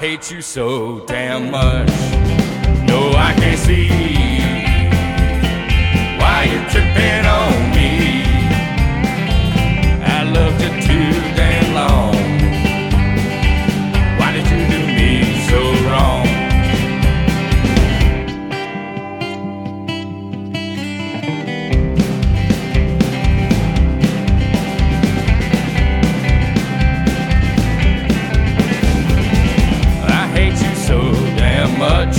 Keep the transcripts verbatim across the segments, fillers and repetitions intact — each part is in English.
hate you so damn much. No, I can't see why you're tripping on me. I loved you too damn long. Why did you do me so wrong? I hate you so damn much.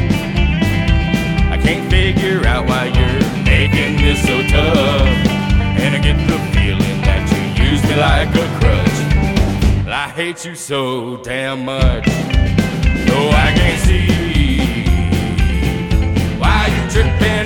I can't figure out why you're making this so tough. And I get the feeling that you use me like a crutch. I hate you so damn much. No, I can't see why you're tripping